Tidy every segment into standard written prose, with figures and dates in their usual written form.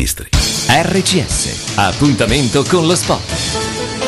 sinistri. RCS, appuntamento con lo sport.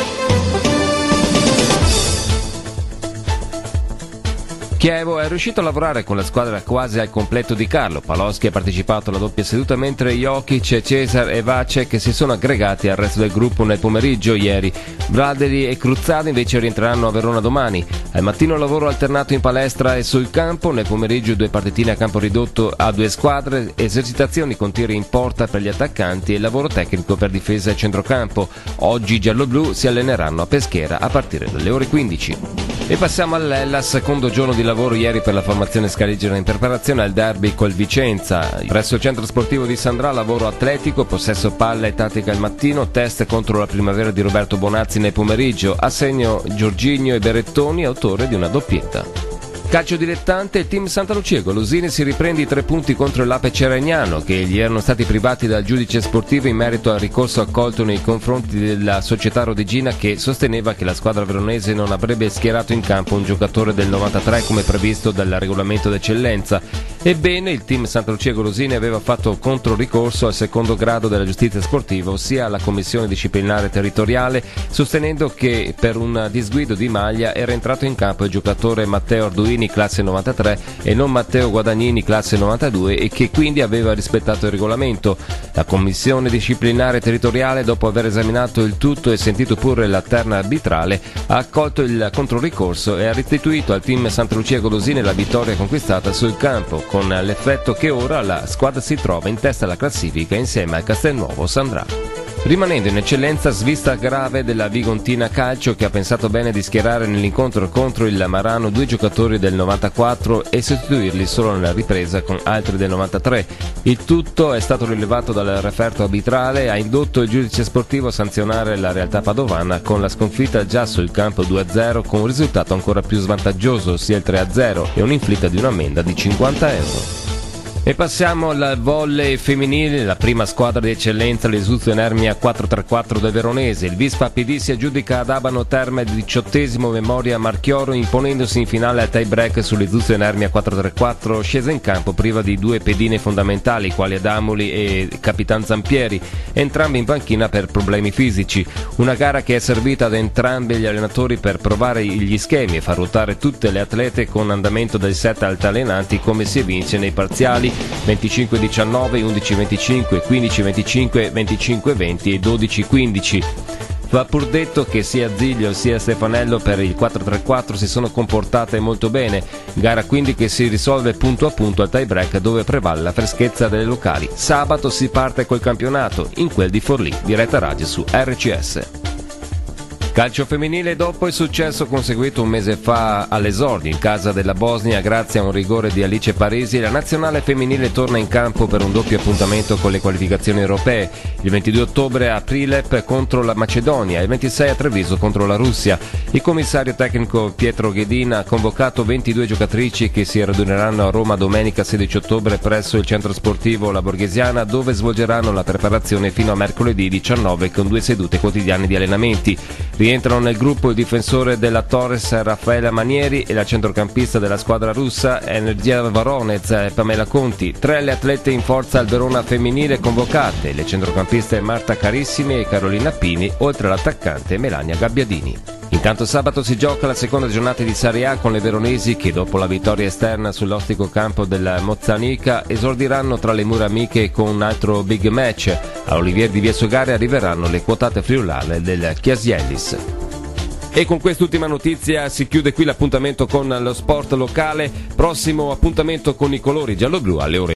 Chievo è riuscito a lavorare con la squadra quasi al completo di Carlo. Paloschi ha partecipato alla doppia seduta, mentre Jokic, Cesar e Vacek si sono aggregati al resto del gruppo nel pomeriggio ieri. Bradley e Cruzzado invece rientreranno a Verona domani. Al mattino lavoro alternato in palestra e sul campo, nel pomeriggio 2 partitine a campo ridotto a 2 squadre, esercitazioni con tiri in porta per gli attaccanti e lavoro tecnico per difesa e centrocampo. Oggi i gialloblu si alleneranno a Peschiera a partire dalle ore 15. E passiamo all'Hellas, secondo giorno di lavoro ieri per la formazione scaligera in preparazione al derby col Vicenza. Presso il centro sportivo di Sandrà lavoro atletico, possesso palla e tattica al mattino, test contro la primavera di Roberto Bonazzi nel pomeriggio, a segno Giorginio e Berrettoni, autore di una doppietta. Calcio dilettante, il team Santa Lucia Golosini si riprende i 3 punti contro l'Ape Ceregnano, che gli erano stati privati dal giudice sportivo in merito al ricorso accolto nei confronti della società rodigina, che sosteneva che la squadra veronese non avrebbe schierato in campo un giocatore del 93 come previsto dal regolamento d'eccellenza. Ebbene, il team Santa Lucia Golosini aveva fatto controricorso al secondo grado della giustizia sportiva, ossia alla commissione disciplinare territoriale, sostenendo che per un disguido di maglia era entrato in campo il giocatore Matteo Arduini, classe 93, e non Matteo Guadagnini, classe 92, e che quindi aveva rispettato il regolamento. La commissione disciplinare territoriale, dopo aver esaminato il tutto e sentito pure la terna arbitrale, ha accolto il controricorso e ha restituito al team Santa Lucia Golosini la vittoria conquistata sul campo, con l'effetto che ora la squadra si trova in testa alla classifica insieme al Castelnuovo Sandrà. Rimanendo in eccellenza, svista grave della Vigontina Calcio, che ha pensato bene di schierare nell'incontro contro il Marano 2 giocatori del 94 e sostituirli solo nella ripresa con altri del 93. Il tutto è stato rilevato dal referto arbitrale e ha indotto il giudice sportivo a sanzionare la realtà padovana con la sconfitta già sul campo 2-0, con un risultato ancora più svantaggioso, ossia il 3-0, e un'inflitta di un'ammenda di 50 euro. E passiamo al volley femminile, la prima squadra di eccellenza, l'Esuzio Enermia 434 del Veronese. Il Vispa PD si aggiudica ad Abano Terme il 18° Memoria Marchioro, imponendosi in finale al tie break sull'Esuzio Enermia 434, scesa in campo priva di 2 pedine fondamentali quali Adamoli e Capitan Zampieri, entrambi in panchina per problemi fisici. Una gara che è servita ad entrambi gli allenatori per provare gli schemi e far ruotare tutte le atlete con andamento del set altalenanti, come si evince nei parziali 25-19, 11-25, 15-25, 25-20 e 12-15. Va pur detto che sia Ziglio sia Stefanello per il 4-3-4 si sono comportate molto bene, gara quindi che si risolve punto a punto al tie break, dove prevale la freschezza delle locali. Sabato si parte col campionato in quel di Forlì, diretta radio su RCS. Calcio femminile, dopo il successo conseguito un mese fa all'esordio in casa della Bosnia grazie a un rigore di Alice Parisi, la nazionale femminile torna in campo per un doppio appuntamento con le qualificazioni europee, il 22 ottobre a Prilep contro la Macedonia e il 26 a Treviso contro la Russia. Il commissario tecnico Pietro Ghedina ha convocato 22 giocatrici che si raduneranno a Roma domenica 16 ottobre presso il centro sportivo La Borghesiana, dove svolgeranno la preparazione fino a mercoledì 19 con 2 sedute quotidiane di allenamenti. Rientrano nel gruppo il difensore della Torres Raffaella Manieri e la centrocampista della squadra russa Energia Varonez Pamela Conti. 3 le atlete in forza al Verona femminile convocate, le centrocampiste Marta Carissimi e Carolina Pini, oltre all'attaccante Melania Gabbiadini. Intanto sabato si gioca la seconda giornata di Serie A con le veronesi che, dopo la vittoria esterna sull'ostico campo della Mozzanica, esordiranno tra le mura amiche con un altro big match. A Olivier di Via Sogare arriveranno le quotate friulane del Chiasiellis. E con quest'ultima notizia si chiude qui l'appuntamento con lo sport locale. Prossimo appuntamento con i colori giallo-blu alle ore